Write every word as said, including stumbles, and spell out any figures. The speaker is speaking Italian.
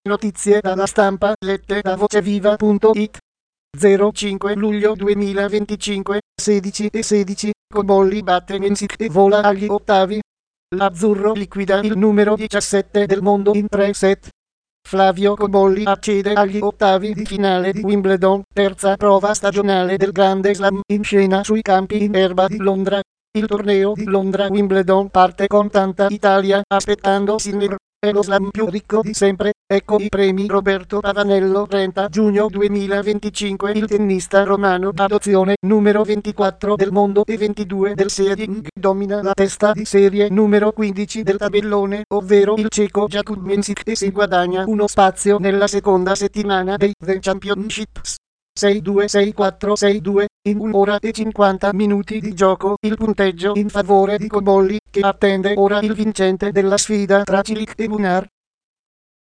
Notizie dalla stampa lette da voceviva punto it. zero cinque luglio duemilaventicinque, sedici e sedici, Cobolli batte Mensik e vola agli ottavi. L'Azzurro liquida il numero diciassette del mondo in tre set. Flavio Cobolli accede agli ottavi di finale di Wimbledon, terza prova stagionale del Grande Slam in scena sui campi in erba di Londra. Il torneo di Londra Wimbledon parte con tanta Italia aspettando Sinner. È lo slam più ricco di sempre, ecco i premi Roberto Pavanello trenta giugno duemilaventicinque. Il tennista romano d'adozione numero ventiquattro del mondo e ventidue del seeding domina la testa di serie numero quindici del tabellone, ovvero il ceco Jakub Mensik, e si guadagna uno spazio nella seconda settimana dei The Championships. sei due sei quattro sei due, in un'ora e cinquanta minuti di gioco il punteggio in favore di Cobolli, che attende ora il vincente della sfida tra Cilic e Munar.